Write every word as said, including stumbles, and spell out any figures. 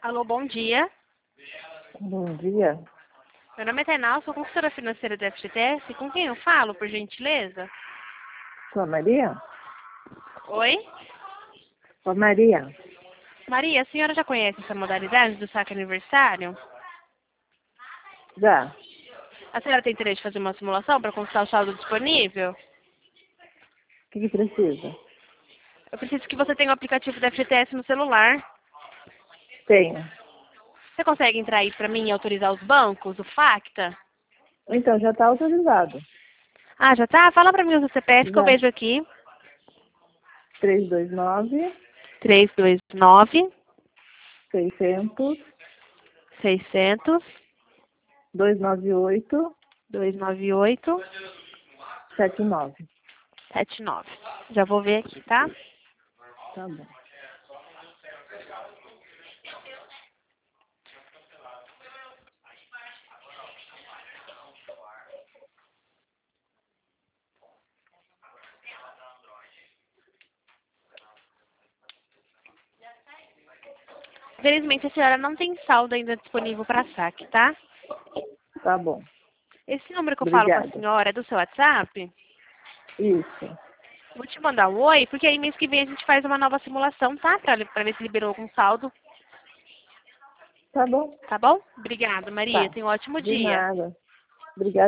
Alô, bom dia. Bom dia. Meu nome é Tainá, sou consultora financeira do F G T S. Com quem eu falo, por gentileza? Sou a Maria? Oi? Sou a Maria. Maria, a senhora já conhece essa modalidade do saque aniversário? Já. A senhora tem interesse de fazer uma simulação para consultar o saldo disponível? O que, que precisa? Eu preciso que você tenha o aplicativo do F G T S no celular. Tenho. Você consegue entrar aí para mim e autorizar os bancos, o Facta? Então, já está autorizado. Ah, já tá? Fala para mim o C P F que eu Já. vejo aqui. três dois nove, três dois nove, seiscentos, seiscentos, duzentos e noventa e oito, duzentos e noventa e oito, setenta e nove. setenta e nove. Já vou ver aqui, tá? Tá bom. Infelizmente, a senhora não tem saldo ainda disponível para saque, tá? Tá bom. Esse número que eu falo com a Obrigada. senhora é do seu WhatsApp? Isso. Vou te mandar um oi, porque aí mês que vem a gente faz uma nova simulação, tá? Pra, pra ver se liberou algum saldo, Tá bom. tá bom? Obrigada, Maria. Tá. Tenha um ótimo De dia. nada. Obrigada.